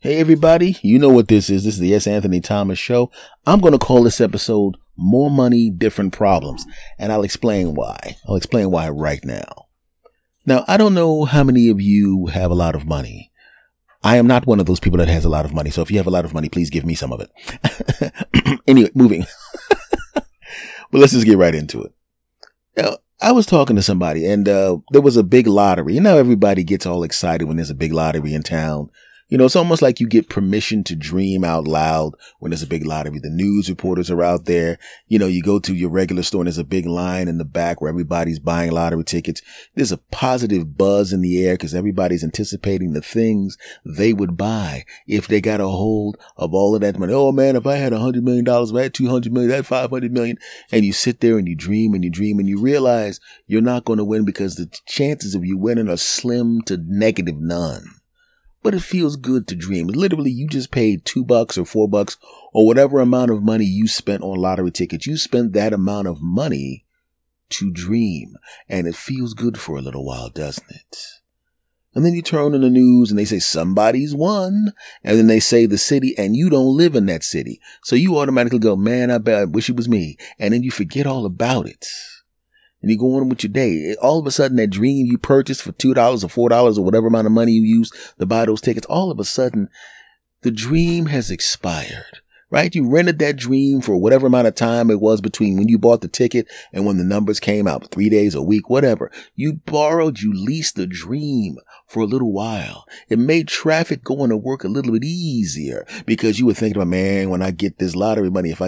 Hey everybody, you know what this is. This is the S. Anthony Thomas Show. I'm going to call this episode More Money, Different Problems. And I'll explain why. I'll explain why right now. Now, I don't know how many of you have a lot of money. I am not one of those people that has a lot of money. So if you have a lot of money, please give me some of it. Anyway, moving. But let's just get right into it. Now, I was talking to somebody and there was a big lottery. You know, everybody gets all excited when there's a big lottery in town. You know, it's almost like you get permission to dream out loud when there's a big lottery. The news reporters are out there. You know, you go to your regular store and there's a big line in the back where everybody's buying lottery tickets. There's a positive buzz in the air because everybody's anticipating the things they would buy if they got a hold of all of that money. Oh man, if I had $100 million, if I had $200 million, I had $500 million. And you sit there and you dream and you dream and you realize you're not going to win because the chances of you winning are slim to negative none. But it feels good to dream. Literally, you just paid $2 or $4 or whatever amount of money you spent on lottery tickets. You spent that amount of money to dream. And it feels good for a little while, doesn't it? And then you turn on the news and they say somebody's won. And then they say the city and you don't live in that city. So you automatically go, man, I wish it was me. And then you forget all about it. And you go on with your day. All of a sudden, that dream you purchased for $2 or $4 or whatever amount of money you use to buy those tickets, all of a sudden, the dream has expired, right? You rented that dream for whatever amount of time it was between when you bought the ticket and when the numbers came out, 3 days, a week, whatever. You leased the dream for a little while. It made traffic going to work a little bit easier because you were thinking about, man, when I get this lottery money, if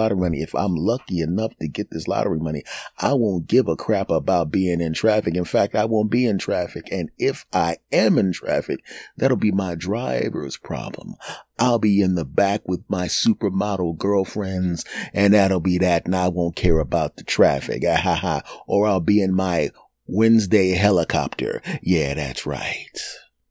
I'm lucky enough to get this lottery money, I won't give a crap about being in traffic. In fact, I won't be in traffic. And if I am in traffic, that'll be my driver's problem. I'll be in the back with my supermodel girlfriends and that'll be that. And I won't care about the traffic. Or I'll be in my Wednesday helicopter. Yeah, that's right.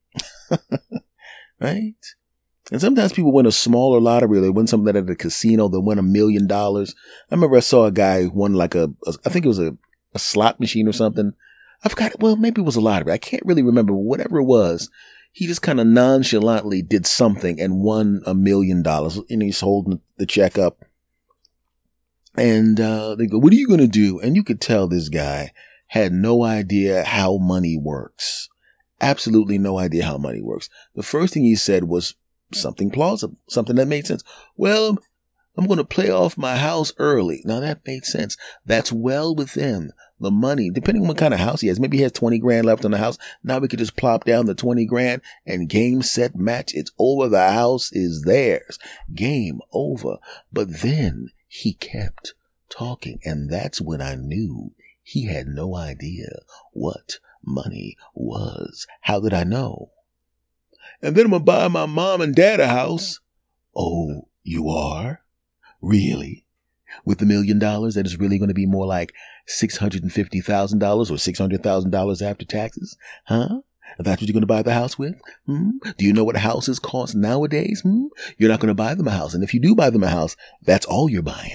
Right? And sometimes people win a smaller lottery. They win something at a casino. They win $1 million. I remember I saw a guy who won I think it was a slot machine or something. I forgot. Well, maybe it was a lottery. I can't really remember. Whatever it was, he just kind of nonchalantly did something and won $1 million. And he's holding the check up. And they go, what are you going to do? And you could tell this guy had no idea how money works. Absolutely no idea how money works. The first thing he said was something plausible, something that made sense. Well, I'm going to pay off my house early. Now that made sense. That's well within the money, depending on what kind of house he has. Maybe he has 20 grand left on the house. Now we could just plop down the 20 grand and game, set, match. It's over. The house is theirs. Game over. But then he kept talking. And that's when I knew he had no idea what money was. How did I know? And then I'm going to buy my mom and dad a house. Oh, you are? Really? With $1 million, that is really going to be more like $650,000 or $600,000 after taxes? Huh? That's what you're going to buy the house with? Do you know what houses cost nowadays? You're not going to buy them a house. And if you do buy them a house, that's all you're buying.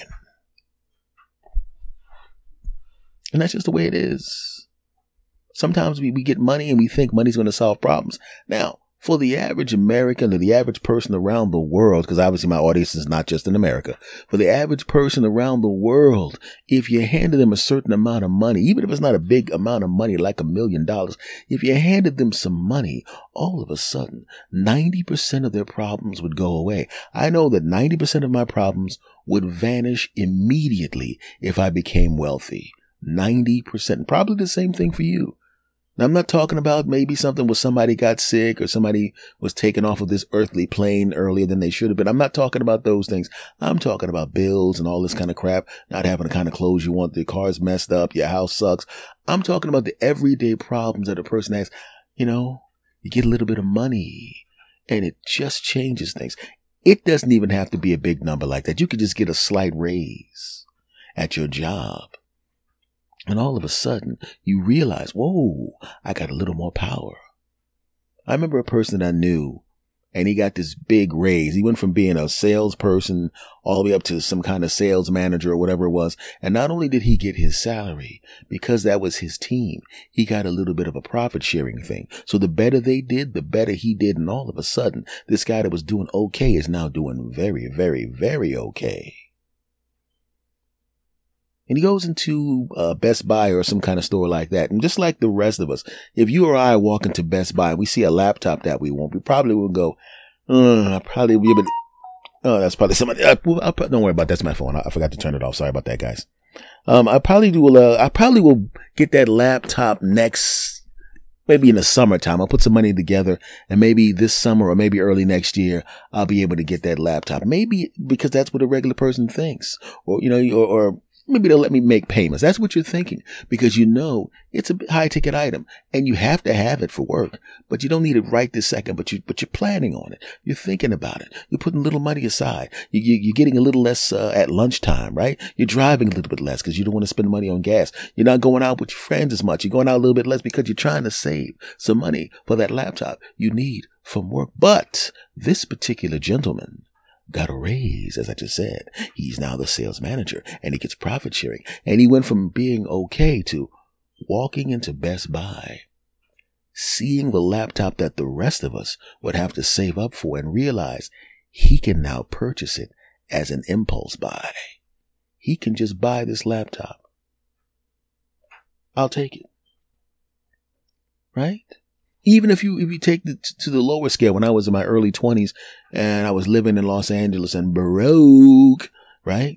And that's just the way it is. Sometimes we get money and we think money's going to solve problems. Now, for the average American or the average person around the world, because obviously my audience is not just in America, for the average person around the world, if you handed them a certain amount of money, even if it's not a big amount of money like $1 million, if you handed them some money, all of a sudden, 90% of their problems would go away. I know that 90% of my problems would vanish immediately if I became wealthy. 90%. Probably the same thing for you. Now, I'm not talking about maybe something where somebody got sick or somebody was taken off of this earthly plane earlier than they should have been. I'm not talking about those things. I'm talking about bills and all this kind of crap, not having the kind of clothes you want, the car's messed up, your house sucks. I'm talking about the everyday problems that a person has. You know, you get a little bit of money and it just changes things. It doesn't even have to be a big number like that. You could just get a slight raise at your job. And all of a sudden, you realize, whoa, I got a little more power. I remember a person that I knew, and he got this big raise. He went from being a salesperson all the way up to some kind of sales manager or whatever it was. And not only did he get his salary, because that was his team, he got a little bit of a profit sharing thing. So the better they did, the better he did. And all of a sudden, this guy that was doing okay is now doing very, very, very okay. And he goes into Best Buy or some kind of store like that. And just like the rest of us, if you or I walk into Best Buy, we see a laptop that we want, we probably will go, I probably will be able to, oh, that's probably somebody. Don't worry about that. That's my phone. I forgot to turn it off. Sorry about that, guys. I probably will get that laptop maybe in the summertime. I'll put some money together, and maybe this summer or maybe early next year, I'll be able to get that laptop. Maybe because that's what a regular person thinks, or maybe they'll let me make payments. That's what you're thinking, because it's a high ticket item and you have to have it for work, but you don't need it right this second, but you're planning on it. You're thinking about it. You're putting a little money aside. You're getting a little less at lunchtime, right? You're driving a little bit less because you don't want to spend money on gas. You're not going out with your friends as much. You're going out a little bit less because you're trying to save some money for that laptop you need from work. But this particular gentleman got a raise, as I just said. He's now the sales manager, and he gets profit sharing. And he went from being okay to walking into Best Buy, seeing the laptop that the rest of us would have to save up for, and realize he can now purchase it as an impulse buy. He can just buy this laptop. I'll take it. Right? Even if you take it to the lower scale, when I was in my early 20s and I was living in Los Angeles and broke, right?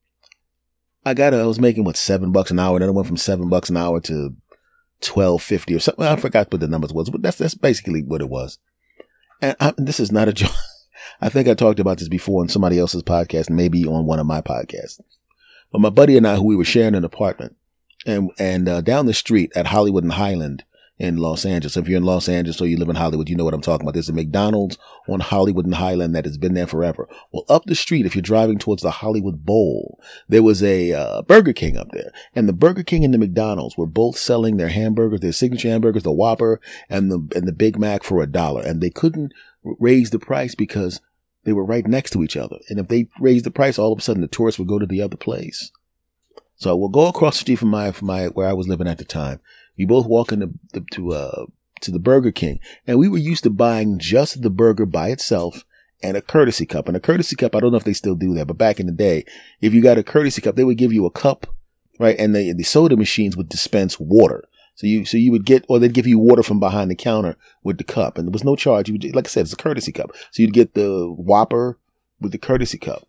I was making $7 an hour, and then I went from $7 an hour to $12.50 or something. I forgot what the numbers was, but that's basically what it was. And this is not a joke. I think I talked about this before on somebody else's podcast, maybe on one of my podcasts. But my buddy and I, who we were sharing an apartment, and down the street at Hollywood and Highland in Los Angeles. If you're in Los Angeles or you live in Hollywood, you know what I'm talking about. There's a McDonald's on Hollywood and Highland that has been there forever. Well, up the street, if you're driving towards the Hollywood Bowl, there was a Burger King up there. And the Burger King and the McDonald's were both selling their hamburgers, their signature hamburgers, the Whopper and the Big Mac for $1. And they couldn't raise the price because they were right next to each other. And if they raised the price, all of a sudden the tourists would go to the other place. So we'll go across the street from my where I was living at the time. We both walk into to the Burger King, and we were used to buying just the burger by itself and a courtesy cup. And a courtesy cup, I don't know if they still do that, but back in the day, if you got a courtesy cup, they would give you a cup, right? And the soda machines would dispense water. So you would get, or they'd give you water from behind the counter with the cup, and there was no charge. You would, like I said, it's a courtesy cup. So you'd get the Whopper with the courtesy cup.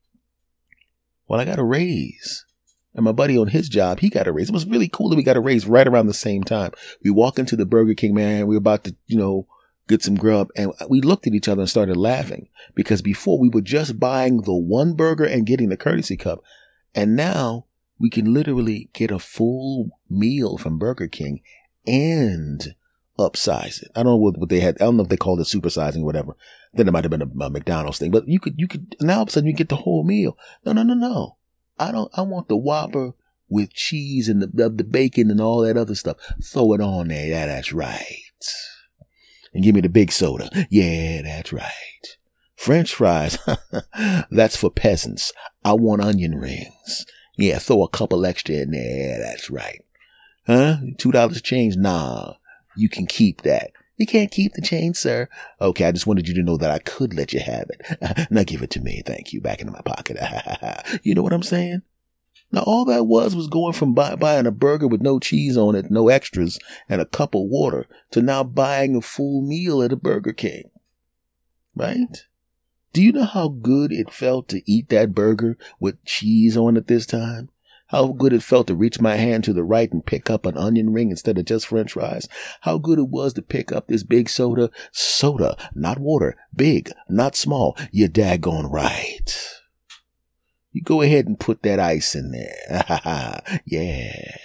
Well, I got a raise. And my buddy on his job, he got a raise. It was really cool that we got a raise right around the same time. We walk into the Burger King, man. We were about to, get some grub. And we looked at each other and started laughing, because before we were just buying the one burger and getting the courtesy cup. And now we can literally get a full meal from Burger King and upsize it. I don't know what they had. I don't know if they called it supersizing or whatever. Then it might have been a McDonald's thing, but you could, now all of a sudden you get the whole meal. No. I want the Whopper with cheese and the bacon and all that other stuff. Throw it on there. Yeah, that's right. And give me the big soda. Yeah, that's right. French fries. That's for peasants. I want onion rings. Yeah, throw a couple extra in there. Yeah, that's right. Huh? $2 change? Nah, you can keep that. You can't keep the change, sir. Okay, I just wanted you to know that I could let you have it. Now give it to me. Thank you. Back into my pocket. You know what I'm saying? Now, all that was going from buying a burger with no cheese on it, no extras, and a cup of water, to now buying a full meal at a Burger King. Right? Do you know how good it felt to eat that burger with cheese on it this time? How good it felt to reach my hand to the right and pick up an onion ring instead of just French fries. How good it was to pick up this big soda. Soda, not water. Big, not small. You're daggone right. You go ahead and put that ice in there. Yeah.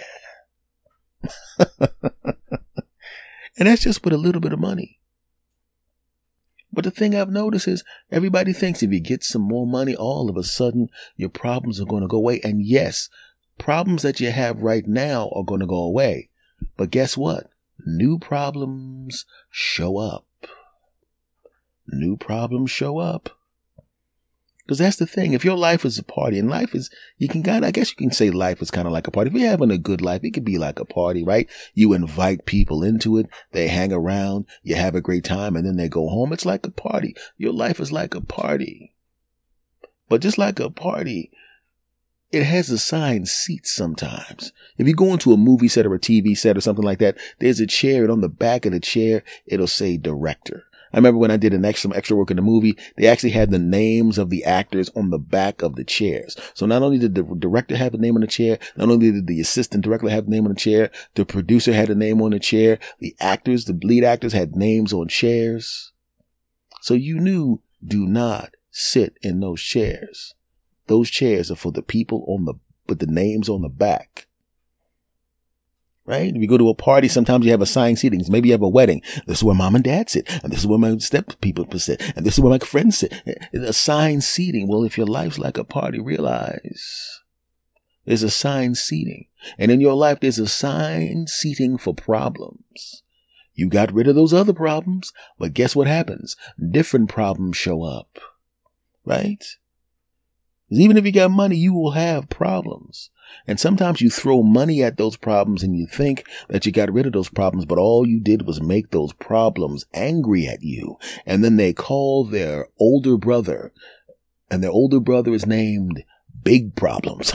And that's just with a little bit of money. But the thing I've noticed is everybody thinks if you get some more money, all of a sudden your problems are going to go away. And yes, problems that you have right now are going to go away. But guess what? New problems show up. new problems show up. Because that's the thing. If your life is a party, and life is, I guess you can say life is kind of like a party. If you're having a good life, it could be like a party, right? You invite people into it. They hang around. You have a great time, and then they go home. It's like a party. Your life is like a party. But just like a party, it has assigned seats sometimes. If you go into a movie set or a TV set or something like that, there's a chair, and on the back of the chair, it'll say director. I remember when I did some extra work in the movie, they actually had the names of the actors on the back of the chairs. So not only did the director have a name on the chair, not only did the assistant director have the name on the chair, the producer had a name on the chair, the lead actors had names on chairs. So you knew, do not sit in those chairs. Those chairs are for the people with the names on the back. Right? If you go to a party, sometimes you have assigned seatings. Maybe you have a wedding. This is where mom and dad sit. And this is where my step people sit. And this is where my friends sit. Assigned seating. Well, if your life's like a party, realize there's assigned seating. And in your life, there's assigned seating for problems. You got rid of those other problems, but guess what happens? Different problems show up. Right? Because even if you got money, you will have problems. And sometimes you throw money at those problems and you think that you got rid of those problems, but all you did was make those problems angry at you. And then they call their older brother, and their older brother is named Big Problems.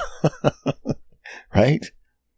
Right?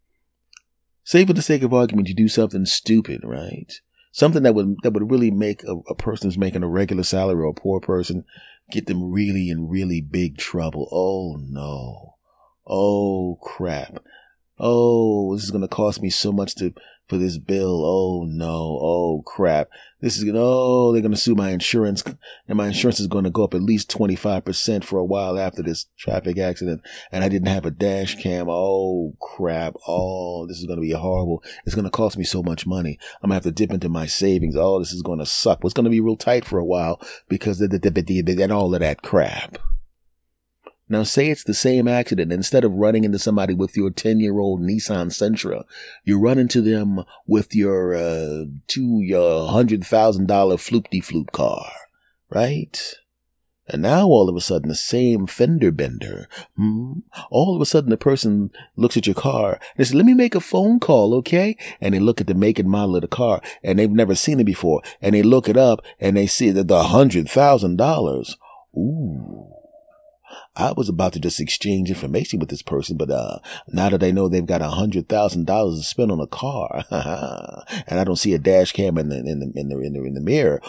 Say for the sake of argument, you do something stupid, right? Something that would really make a person who's making a regular salary or a poor person, get them really in really big trouble. Oh no. Oh, crap. Oh, this is going to cost me so much for this bill. Oh, no. Oh, crap. They're going to sue my insurance, and my insurance is going to go up at least 25% for a while after this traffic accident, and I didn't have a dash cam. Oh, crap. Oh, this is going to be horrible. It's going to cost me so much money. I'm going to have to dip into my savings. Oh, this is going to suck. It's going to be real tight for a while because and all of that crap. Now, say it's the same accident. Instead of running into somebody with your 10-year-old Nissan Sentra, you run into them with your $100,000 floop-de-floop car, right? And now, all of a sudden, the same fender bender. All of a sudden, the person looks at your car and they say, let me make a phone call, okay? And they look at the make and model of the car, and they've never seen it before. And they look it up, and they see that the $100,000. Ooh. I was about to just exchange information with this person, but now that I know they've got $100,000 to spend on a car, and I don't see a dash cam in the mirror,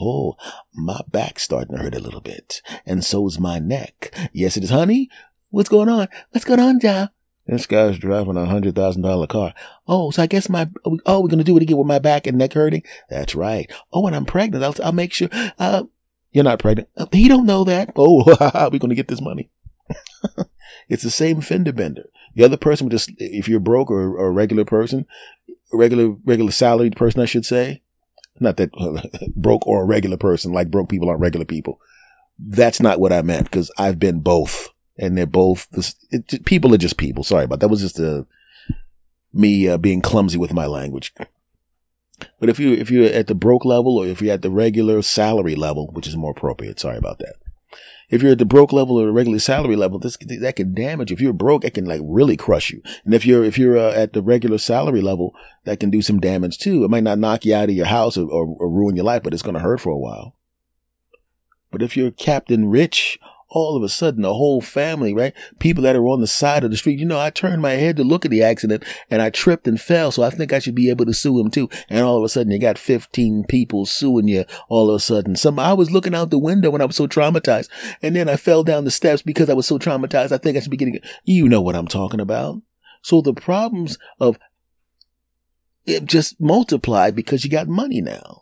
my back's starting to hurt a little bit, and so's my neck. Yes, it is, honey. What's going on? What's going on, Ja? This guy's driving a $100,000 car. Oh, so I guess we're gonna do it again with my back and neck hurting. That's right. Oh, and I'm pregnant. I'll make sure. You're not pregnant. He don't know that. Oh, we're going to get this money. It's the same fender bender. The other person, if you're broke or a regular person, regular salaried person, I should say, not that broke or a regular person, like broke people aren't regular people. That's not what I meant, because I've been both, and they're both, people are just people. Sorry about that. That was just me being clumsy with my language. But if you're at the broke level, or if you're at the regular salary level, which is more appropriate, sorry about that. If you're at the broke level or the regular salary level, that can damage. If you're broke, it can really crush you. And if you're at the regular salary level, that can do some damage too. It might not knock you out of your house or ruin your life, but it's going to hurt for a while. But if you're Captain Rich, all of a sudden, the whole family, right? People that are on the side of the street. I turned my head to look at the accident and I tripped and fell. So I think I should be able to sue him too. And all of a sudden you got 15 people suing you all of a sudden. I was looking out the window when I was so traumatized. And then I fell down the steps because I was so traumatized. I think I should be getting, you know what I'm talking about. So the problems of it just multiplied because you got money now.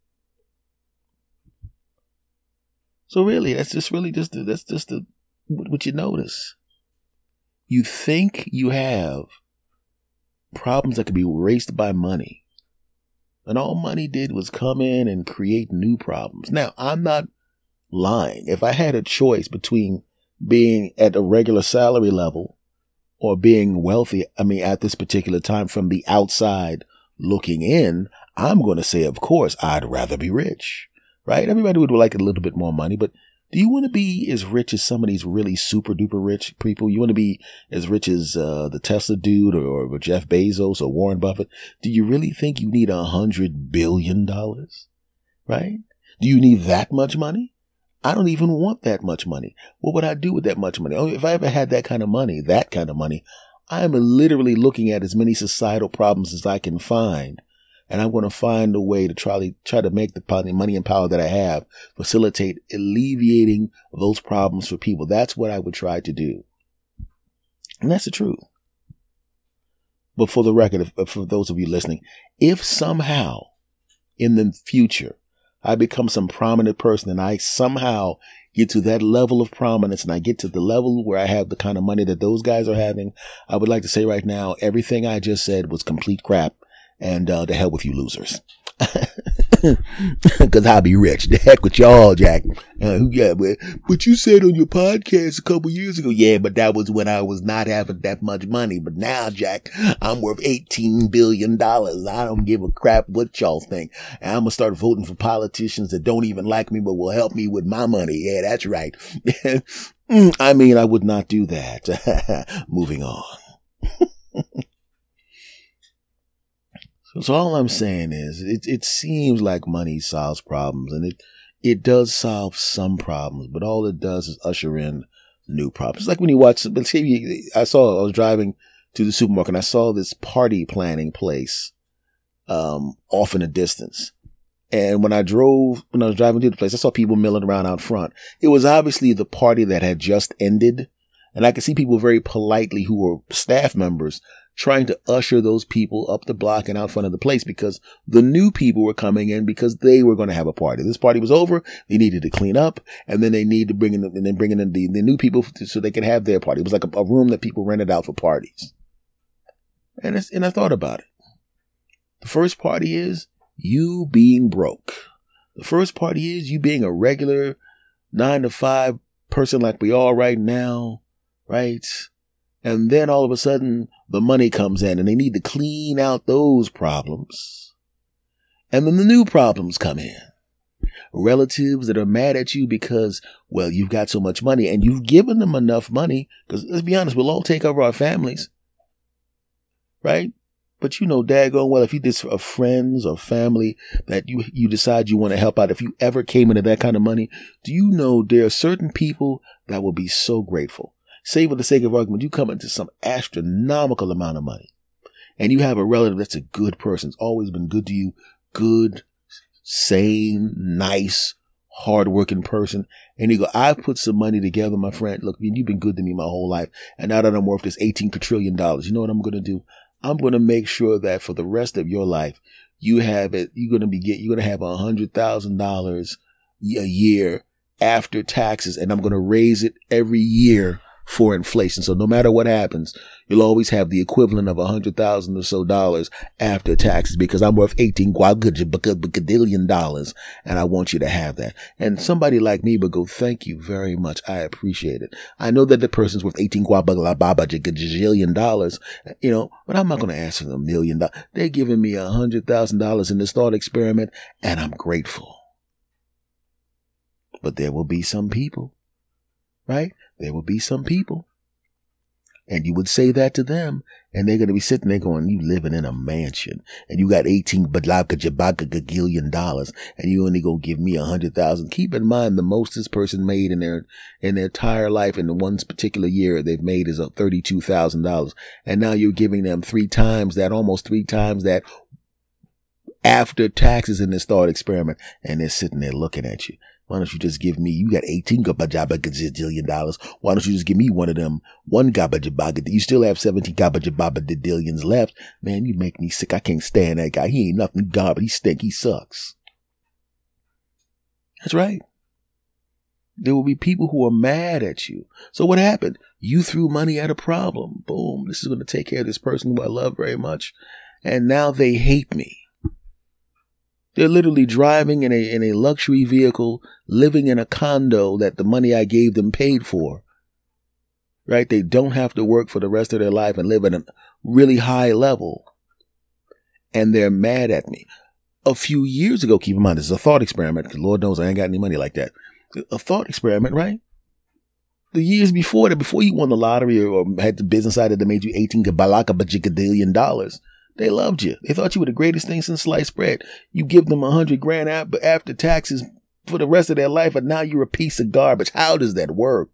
So really, that's just what you notice. You think you have problems that can be erased by money. And all money did was come in and create new problems. Now, I'm not lying. If I had a choice between being at a regular salary level or being wealthy, at this particular time from the outside looking in, I'm going to say, of course, I'd rather be rich. right? Everybody would like a little bit more money, but do you want to be as rich as some of these really super duper rich people? You want to be as rich as the Tesla dude or Jeff Bezos or Warren Buffett? Do you really think you need $100 billion? Right? Do you need that much money? I don't even want that much money. What would I do with that much money? Oh, if I ever had that kind of money, I am literally looking at as many societal problems as I can find. And I'm going to find a way to try to make the money and power that I have facilitate alleviating those problems for people. That's what I would try to do. And that's the truth. But for the record, for those of you listening, if somehow in the future I become some prominent person and I somehow get to that level of prominence and I get to the level where I have the kind of money that those guys are having, I would like to say right now, everything I just said was complete crap. And to hell with you losers. Because I'll be rich. The heck with y'all, Jack. Yeah, but you said on your podcast a couple years ago, yeah, but that was when I was not having that much money. But now, Jack, I'm worth $18 billion. I don't give a crap what y'all think. And I'm going to start voting for politicians that don't even like me, but will help me with my money. Yeah, that's right. I mean, I would not do that. Moving on. So all I'm saying is it seems like money solves problems, and it does solve some problems, but all it does is usher in new problems. It's like when you watch, I was driving to the supermarket and I saw this party planning place off in the distance. And when I was driving to the place, I saw people milling around out front. It was obviously the party that had just ended. And I could see people very politely who were staff members trying to usher those people up the block and out front of the place because the new people were coming in because they were going to have a party. This party was over. They needed to clean up, and then they need to bring in the new people so they could have their party. It was like a room that people rented out for parties. And I thought about it. The first party is you being broke. The first party is you being a regular 9-to-5 person like we are right now, right? And then all of a sudden, the money comes in and they need to clean out those problems. And then the new problems come in. Relatives that are mad at you because, well, you've got so much money and you've given them enough money. Because let's be honest, we'll all take over our families. Right? But you know daggone well, if you just are friends or family that you decide you want to help out, if you ever came into that kind of money, do you know there are certain people that will be so grateful? Say for the sake of argument, you come into some astronomical amount of money and you have a relative that's a good person. It's always been good to you. Good, sane, nice, hardworking person. And you go, I've put some money together, my friend. Look, you've been good to me my whole life. And now that I'm worth this $18 quadrillion, you know what I'm going to do? I'm going to make sure that for the rest of your life, you have it. You're going to have $100,000 a year after taxes. And I'm going to raise it every year for inflation. So no matter what happens, you'll always have the equivalent of $100,000 or so dollars after taxes because I'm worth $18 quadrillion and I want you to have that. And somebody like me would go, thank you very much. I appreciate it. I know that the person's worth $18 quadrillion, but I'm not going to ask for $1 million. They're giving me $100,000 in this thought experiment and I'm grateful. But there will be some people, right? There will be some people. And you would say that to them, and they're going to be sitting there going, you living in a mansion, and you got $18 billion, and you only go give me $100,000. Keep in mind, the most this person made in their entire life in the one particular year they've made is $32,000. And now you're giving them almost three times that after taxes in this thought experiment, and they're sitting there looking at you. Why don't you just give me, you got $18 billion. Why don't you just give me one of them, one gabajabagad? You still have 17 gabajabagadidions left. Man, you make me sick. I can't stand that guy. He ain't nothing God, but he stink. He sucks. That's right. There will be people who are mad at you. So what happened? You threw money at a problem. Boom. This is going to take care of this person who I love very much. And now they hate me. They're literally driving in a luxury vehicle, living in a condo that the money I gave them paid for. Right? They don't have to work for the rest of their life and live at a really high level. And they're mad at me. a few years ago, keep in mind, this is a thought experiment, because Lord knows I ain't got any money like that. A thought experiment, right? The years before that, before you won the lottery or had the business idea that made you $18 they loved you. They thought you were the greatest thing since sliced bread. You give them $100,000 after taxes for the rest of their life, and now you're a piece of garbage. How does that work?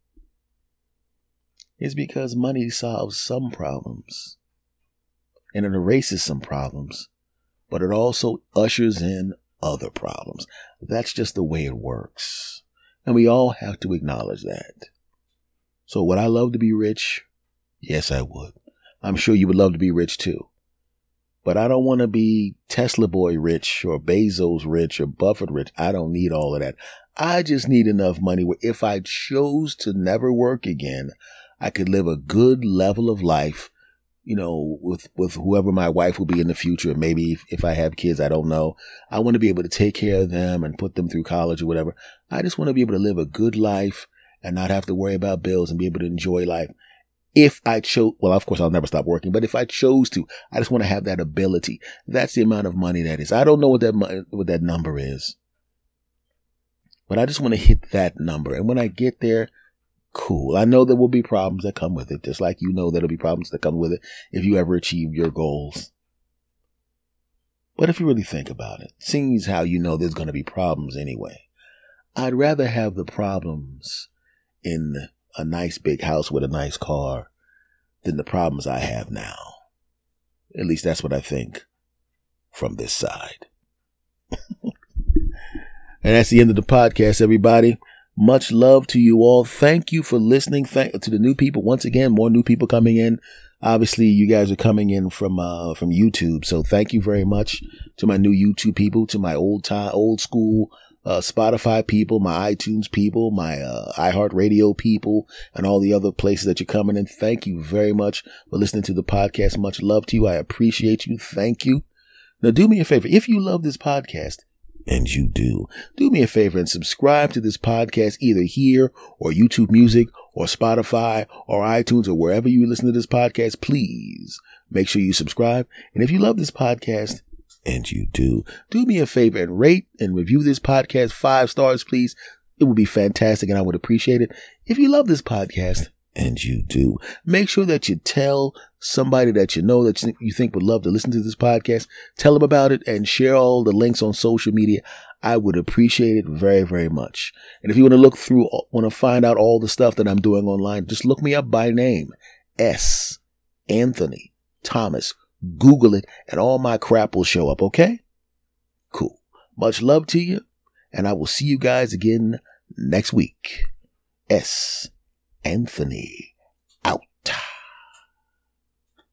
It's because money solves some problems and it erases some problems, but it also ushers in other problems. That's just the way it works. And we all have to acknowledge that. So would I love to be rich? Yes, I would. I'm sure you would love to be rich too. But I don't want to be Tesla boy rich or Bezos rich or Buffett rich. I don't need all of that. I just need enough money where if I chose to never work again, I could live a good level of life, with whoever my wife will be in the future. Maybe if I have kids, I don't know. I want to be able to take care of them and put them through college or whatever. I just want to be able to live a good life and not have to worry about bills and be able to enjoy life. If I chose, well, of course, I'll never stop working, but if I chose to, I just want to have that ability. That's the amount of money that is. I don't know what that number is, but I just want to hit that number. And when I get there, cool. I know there will be problems that come with it, just like there'll be problems that come with it if you ever achieve your goals. But if you really think about it, seeing as how there's going to be problems anyway, I'd rather have the problems in a nice big house with a nice car than the problems I have now. At least that's what I think from this side. And that's the end of the podcast, everybody. Much love to you all. Thank you for listening. Thank to the new people. Once again, more new people coming in. Obviously, you guys are coming in from YouTube. So thank you very much to my new YouTube people, to my old school Spotify people, my iTunes people, my iHeartRadio people, and all the other places that you're coming in. Thank you very much for listening to the podcast. Much love to you. I appreciate you. Thank you. Now, do me a favor. If you love this podcast, and you do me a favor and subscribe to this podcast either here or YouTube Music or Spotify or iTunes or wherever you listen to this podcast. Please make sure you subscribe. And if you love this podcast, and you do me a favor and rate and review this podcast 5 stars, please. It would be fantastic and I would appreciate it. If you love this podcast, and you do, make sure that you tell somebody that that you think would love to listen to this podcast. Tell them about it and share all the links on social media. I would appreciate it very, very much. And if you want to find out all the stuff that I'm doing online, just look me up by name, S. Anthony Thomas. Google it and all my crap will show up, okay? Cool. Much love to you, and I will see you guys again next week. S. Anthony